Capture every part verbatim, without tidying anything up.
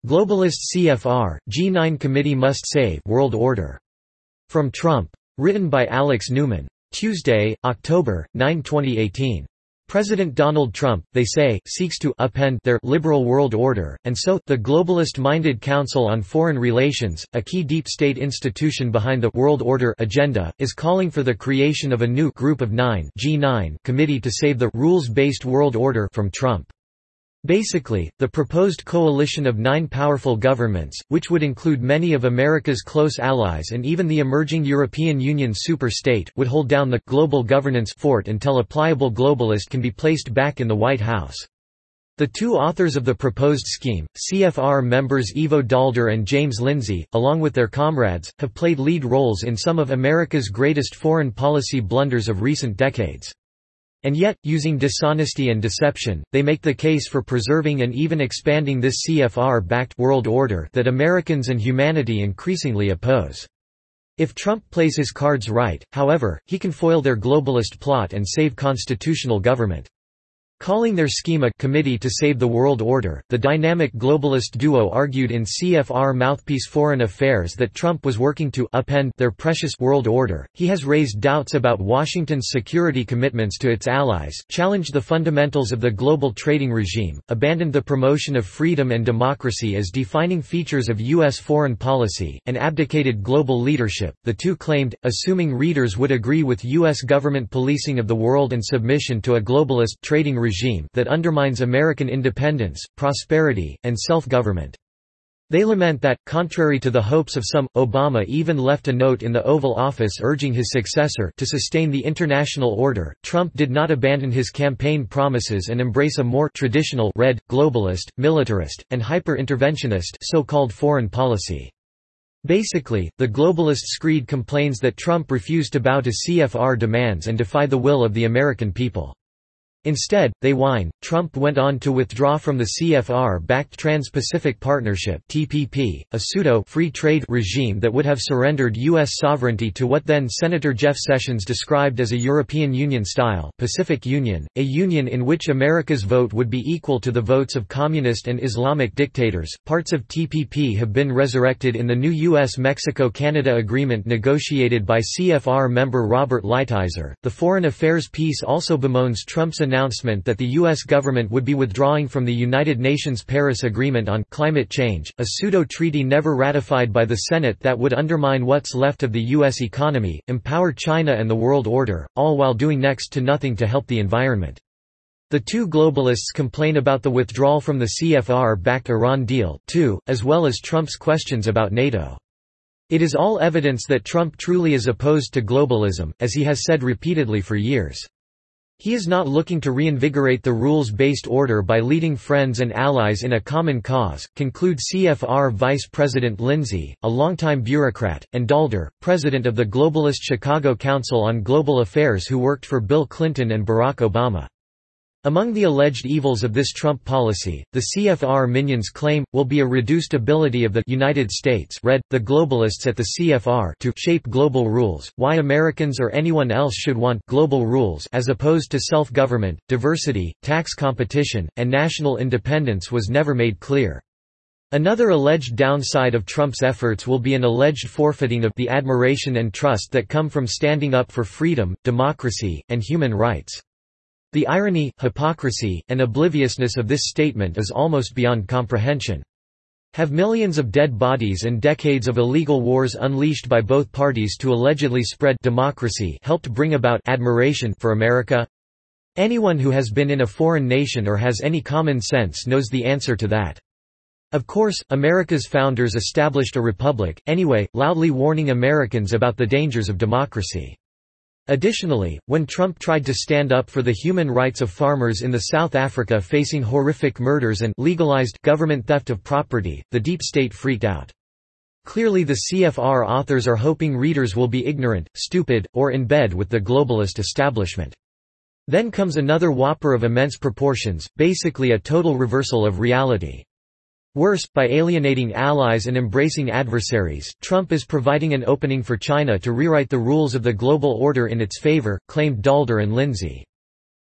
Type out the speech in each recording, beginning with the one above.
Globalist C F R, G nine Committee Must Save World Order. From Trump. Written by Alex Newman. Tuesday, October ninth twenty eighteen. President Donald Trump, they say, seeks to upend their liberal world order, and so, the globalist-minded Council on Foreign Relations, a key deep state institution behind the world order agenda, is calling for the creation of a new Group of Nine G nine committee to save the rules-based world order from Trump. Basically, the proposed coalition of nine powerful governments, which would include many of America's close allies and even the emerging European Union super-state, would hold down the global governance fort until a pliable globalist can be placed back in the White House. The two authors of the proposed scheme, C F R members Ivo Daalder and James Lindsay, along with their comrades, have played lead roles in some of America's greatest foreign policy blunders of recent decades. And yet, using dishonesty and deception, they make the case for preserving and even expanding this C F R-backed world order that Americans and humanity increasingly oppose. If Trump plays his cards right, however, he can foil their globalist plot and save constitutional government. Calling their scheme a committee to save the world order, the dynamic globalist duo argued in C F R mouthpiece Foreign Affairs that Trump was working to upend their precious world order. He has raised doubts about Washington's security commitments to its allies, challenged the fundamentals of the global trading regime, abandoned the promotion of freedom and democracy as defining features of U S foreign policy, and abdicated global leadership. The two claimed, assuming readers would agree with U S government policing of the world and submission to a globalist trading regime regime that undermines American independence, prosperity, and self-government. They lament that, contrary to the hopes of some, Obama even left a note in the Oval Office urging his successor to sustain the international order. Trump did not abandon his campaign promises and embrace a more traditional red, globalist, militarist, and hyper-interventionist so-called foreign policy. Basically, the globalist screed complains that Trump refused to bow to C F R demands and defy the will of the American people. Instead, they whine, Trump went on to withdraw from the C F R-backed Trans-Pacific Partnership (T P P), a pseudo-free trade regime that would have surrendered U S sovereignty to what then-Senator Jeff Sessions described as a European Union-style Pacific Union, a union in which America's vote would be equal to the votes of communist and Islamic dictators. Parts of T P P have been resurrected in the new U S Mexico-Canada agreement negotiated by C F R member Robert Lighthizer. The Foreign Affairs piece also bemoans Trump's announcement that the U S government would be withdrawing from the United Nations Paris Agreement on climate change, a pseudo-treaty never ratified by the Senate that would undermine what's left of the U S economy, empower China and the world order, all while doing next to nothing to help the environment. The two globalists complain about the withdrawal from the C F R-backed Iran deal, too, as well as Trump's questions about NATO. It is all evidence that Trump truly is opposed to globalism, as he has said repeatedly for years. He is not looking to reinvigorate the rules-based order by leading friends and allies in a common cause, conclude C F R Vice President Lindsay, a longtime bureaucrat, and Daalder, president of the globalist Chicago Council on Global Affairs who worked for Bill Clinton and Barack Obama. Among the alleged evils of this Trump policy, the C F R minions claim, will be a reduced ability of the United States red, the globalists at the C F R to shape global rules, why Americans or anyone else should want global rules as opposed to self-government, diversity, tax competition, and national independence was never made clear. Another alleged downside of Trump's efforts will be an alleged forfeiting of the admiration and trust that come from standing up for freedom, democracy, and human rights. The irony, hypocrisy, and obliviousness of this statement is almost beyond comprehension. Have millions of dead bodies and decades of illegal wars unleashed by both parties to allegedly spread democracy helped bring about admiration for America? Anyone who has been in a foreign nation or has any common sense knows the answer to that. Of course, America's founders established a republic, anyway, loudly warning Americans about the dangers of democracy. Additionally, when Trump tried to stand up for the human rights of farmers in the South Africa facing horrific murders and legalized government theft of property, the deep state freaked out. Clearly the C F R authors are hoping readers will be ignorant, stupid, or in bed with the globalist establishment. Then comes another whopper of immense proportions, basically a total reversal of reality. Worse, by alienating allies and embracing adversaries, Trump is providing an opening for China to rewrite the rules of the global order in its favor, claimed Daalder and Lindsay.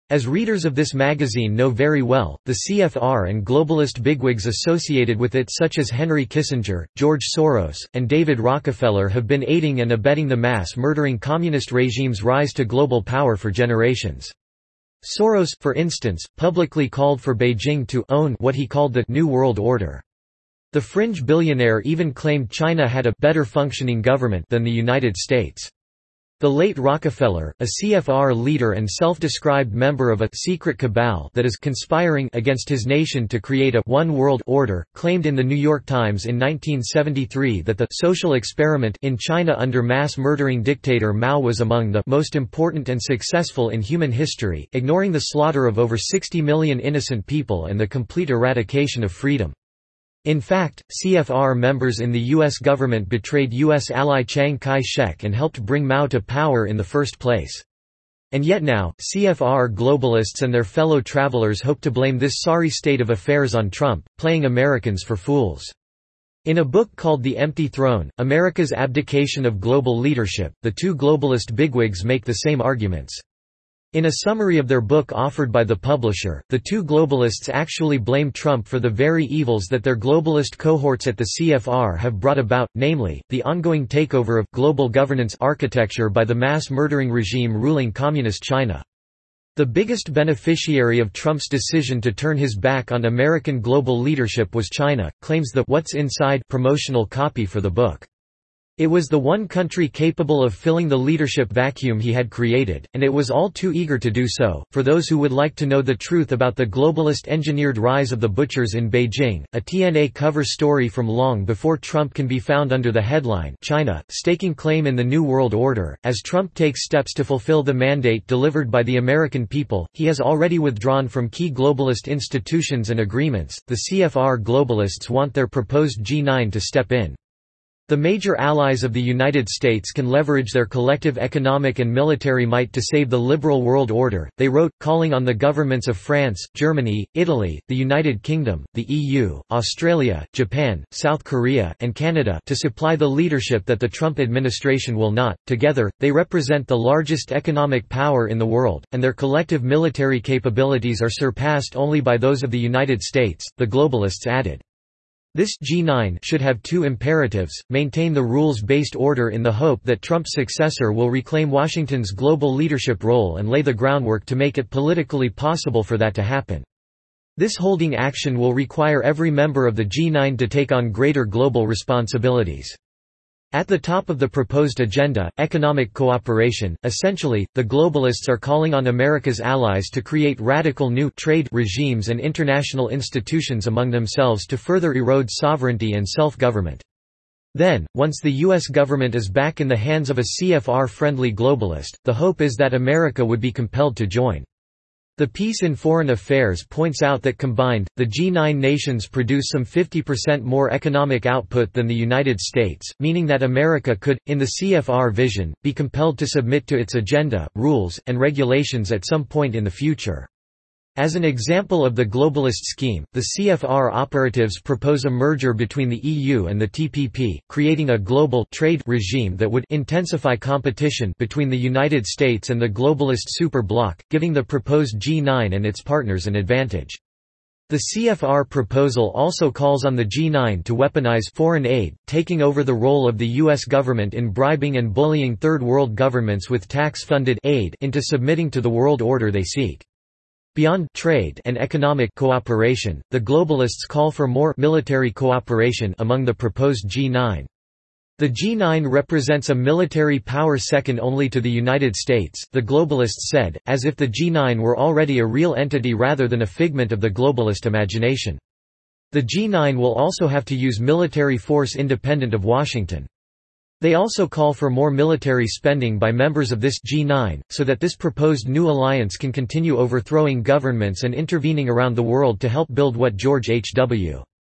As readers of this magazine know very well, the C F R and globalist bigwigs associated with it such as Henry Kissinger, George Soros, and David Rockefeller have been aiding and abetting the mass-murdering communist regime's rise to global power for generations. Soros, for instance, publicly called for Beijing to own what he called the New World Order. The fringe billionaire even claimed China had a better functioning government than the United States. The late Rockefeller, a C F R leader and self-described member of a secret cabal that is conspiring against his nation to create a one world order, claimed in the New York Times in nineteen seventy-three that the social experiment in China under mass-murdering dictator Mao was among the most important and successful in human history, ignoring the slaughter of over sixty million innocent people and the complete eradication of freedom. In fact, C F R members in the U S government betrayed U S ally Chiang Kai-shek and helped bring Mao to power in the first place. And yet now, C F R globalists and their fellow travelers hope to blame this sorry state of affairs on Trump, playing Americans for fools. In a book called The Empty Throne, America's Abdication of Global Leadership, the two globalist bigwigs make the same arguments. In a summary of their book offered by the publisher, the two globalists actually blame Trump for the very evils that their globalist cohorts at the C F R have brought about, namely, the ongoing takeover of global governance architecture by the mass-murdering regime ruling Communist China. The biggest beneficiary of Trump's decision to turn his back on American global leadership was China, claims the What's Inside promotional copy for the book. It was the one country capable of filling the leadership vacuum he had created, and it was all too eager to do so. For those who would like to know the truth about the globalist engineered rise of the butchers in Beijing, a T N A cover story from long before Trump can be found under the headline, China, Staking Claim in the New World Order. As Trump takes steps to fulfill the mandate delivered by the American people, he has already withdrawn from key globalist institutions and agreements. The C F R globalists want their proposed G nine to step in. The major allies of the United States can leverage their collective economic and military might to save the liberal world order, they wrote, calling on the governments of France, Germany, Italy, the United Kingdom, the E U, Australia, Japan, South Korea, and Canada to supply the leadership that the Trump administration will not. Together, they represent the largest economic power in the world, and their collective military capabilities are surpassed only by those of the United States, the globalists added. This G nine should have two imperatives: maintain the rules-based order in the hope that Trump's successor will reclaim Washington's global leadership role and lay the groundwork to make it politically possible for that to happen. This holding action will require every member of the G nine to take on greater global responsibilities. At the top of the proposed agenda, economic cooperation. Essentially, the globalists are calling on America's allies to create radical new trade regimes and international institutions among themselves to further erode sovereignty and self-government. Then, once the U S government is back in the hands of a C F R-friendly globalist, the hope is that America would be compelled to join. The Peace in Foreign Affairs points out that combined, the G nine nations produce some fifty percent more economic output than the United States, meaning that America could, in the C F R vision, be compelled to submit to its agenda, rules, and regulations at some point in the future. As an example of the globalist scheme, the C F R operatives propose a merger between the E U and the T P P, creating a global trade regime that would intensify competition between the United States and the globalist super bloc, giving the proposed G nine and its partners an advantage. The C F R proposal also calls on the G nine to weaponize foreign aid, taking over the role of the U S government in bribing and bullying third world governments with tax-funded aid into submitting to the world order they seek. Beyond trade and economic cooperation, the globalists call for more military cooperation among the proposed G nine. The G nine represents a military power second only to the United States, the globalists said, as if the G nine were already a real entity rather than a figment of the globalist imagination. The G nine will also have to use military force independent of Washington. They also call for more military spending by members of this G nine, so that this proposed new alliance can continue overthrowing governments and intervening around the world to help build what George H W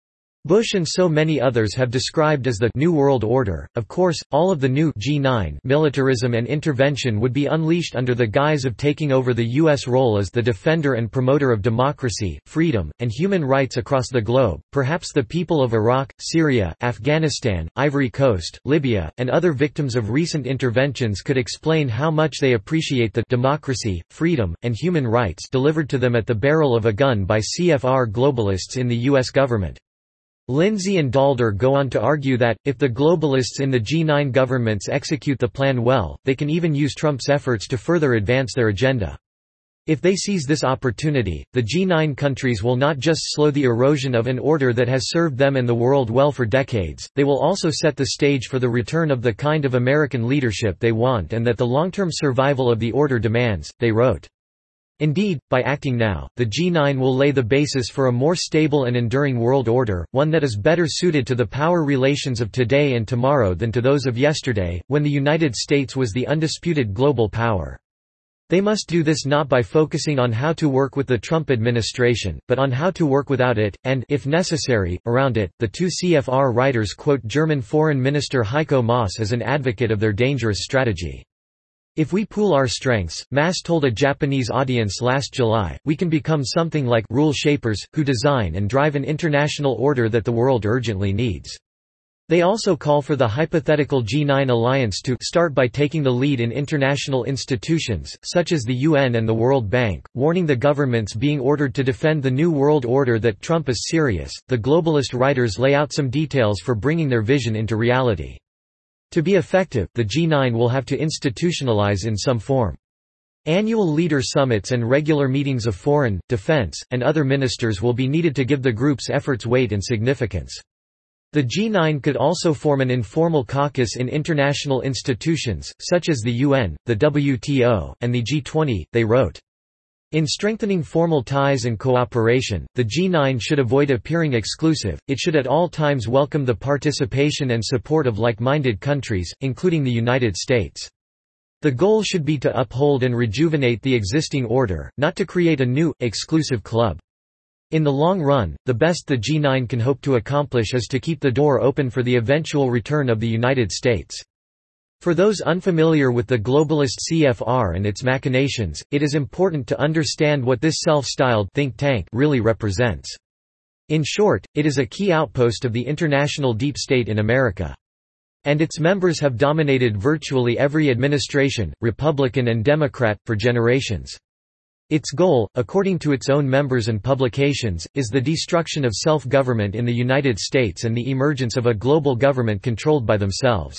Bush and so many others have described as the New World Order. Of course, all of the new G nine militarism and intervention would be unleashed under the guise of taking over the U S role as the defender and promoter of democracy, freedom, and human rights across the globe. Perhaps the people of Iraq, Syria, Afghanistan, Ivory Coast, Libya, and other victims of recent interventions could explain how much they appreciate the democracy, freedom, and human rights delivered to them at the barrel of a gun by C F R globalists in the U S government. Lindsay and Daalder go on to argue that, if the globalists in the G nine governments execute the plan well, they can even use Trump's efforts to further advance their agenda. If they seize this opportunity, the G nine countries will not just slow the erosion of an order that has served them and the world well for decades, they will also set the stage for the return of the kind of American leadership they want and that the long-term survival of the order demands, they wrote. Indeed, by acting now, the G nine will lay the basis for a more stable and enduring world order, one that is better suited to the power relations of today and tomorrow than to those of yesterday, when the United States was the undisputed global power. They must do this not by focusing on how to work with the Trump administration, but on how to work without it, and, if necessary, around it. The two C F R writers quote German Foreign Minister Heiko Maas as an advocate of their dangerous strategy. If we pool our strengths, Maas told a Japanese audience last July, we can become something like rule shapers, who design and drive an international order that the world urgently needs. They also call for the hypothetical G nine alliance to start by taking the lead in international institutions, such as the U N and the World Bank, warning the governments being ordered to defend the New World Order that Trump is serious. The globalist writers lay out some details for bringing their vision into reality. To be effective, the G nine will have to institutionalize in some form. Annual leader summits and regular meetings of foreign, defense, and other ministers will be needed to give the group's efforts weight and significance. The G nine could also form an informal caucus in international institutions, such as the U N, the W T O, and the G twenty, they wrote. In strengthening formal ties and cooperation, the G nine should avoid appearing exclusive, it should at all times welcome the participation and support of like-minded countries, including the United States. The goal should be to uphold and rejuvenate the existing order, not to create a new, exclusive club. In the long run, the best the G nine can hope to accomplish is to keep the door open for the eventual return of the United States. For those unfamiliar with the globalist C F R and its machinations, it is important to understand what this self-styled think tank really represents. In short, it is a key outpost of the international deep state in America. And its members have dominated virtually every administration, Republican and Democrat, for generations. Its goal, according to its own members and publications, is the destruction of self-government in the United States and the emergence of a global government controlled by themselves.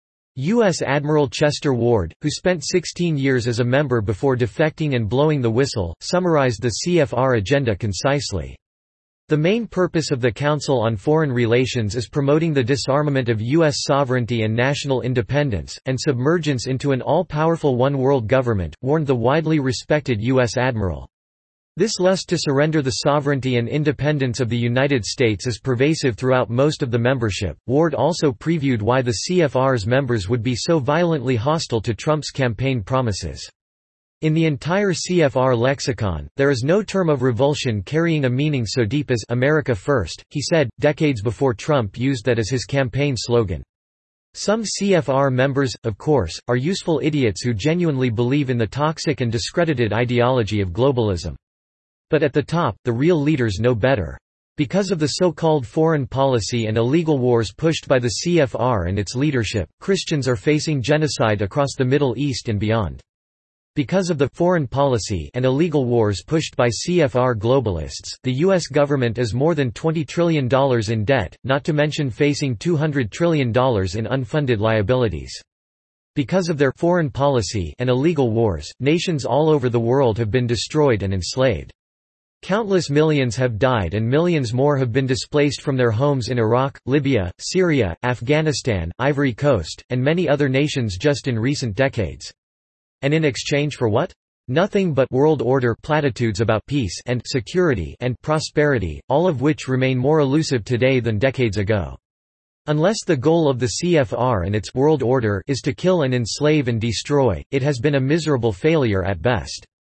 U S Admiral Chester Ward, who spent sixteen years as a member before defecting and blowing the whistle, summarized the C F R agenda concisely. The main purpose of the Council on Foreign Relations is promoting the disarmament of U S sovereignty and national independence, and submergence into an all-powerful one-world government, warned the widely respected U S Admiral. This lust to surrender the sovereignty and independence of the United States is pervasive throughout most of the membership. Ward also previewed why the C F R's members would be so violently hostile to Trump's campaign promises. In the entire C F R lexicon, there is no term of revulsion carrying a meaning so deep as America First, he said, decades before Trump used that as his campaign slogan. Some C F R members, of course, are useful idiots who genuinely believe in the toxic and discredited ideology of globalism. But at the top, the real leaders know better. Because of the so-called foreign policy and illegal wars pushed by the C F R and its leadership, Christians are facing genocide across the Middle East and beyond. Because of the foreign policy and illegal wars pushed by C F R globalists, the U S government is more than twenty trillion dollars in debt, not to mention facing two hundred trillion dollars in unfunded liabilities. Because of their foreign policy and illegal wars, nations all over the world have been destroyed and enslaved. Countless millions have died and millions more have been displaced from their homes in Iraq, Libya, Syria, Afghanistan, Ivory Coast, and many other nations just in recent decades. And in exchange for what? Nothing but world order platitudes about peace and security and prosperity, all of which remain more elusive today than decades ago. Unless the goal of the C F R and its world order is to kill and enslave and destroy, it has been a miserable failure at best.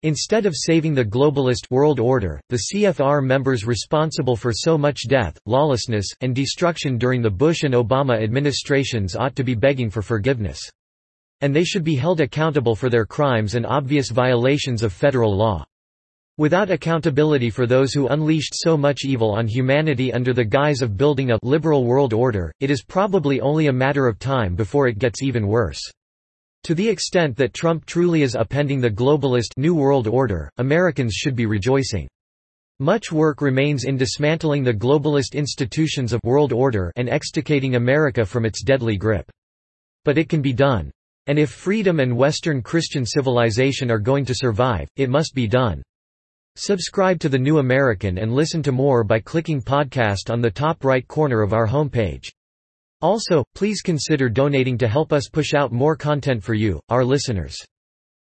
Instead of saving the globalist world order, the C F R members responsible for so much death, lawlessness, and destruction during the Bush and Obama administrations ought to be begging for forgiveness. And they should be held accountable for their crimes and obvious violations of federal law. Without accountability for those who unleashed so much evil on humanity under the guise of building a liberal world order, it is probably only a matter of time before it gets even worse. To the extent that Trump truly is upending the globalist New World Order, Americans should be rejoicing. Much work remains in dismantling the globalist institutions of world order and extricating America from its deadly grip. But it can be done. And if freedom and Western Christian civilization are going to survive, it must be done. Subscribe to The New American and listen to more by clicking podcast on the top right corner of our homepage. Also, please consider donating to help us push out more content for you, our listeners.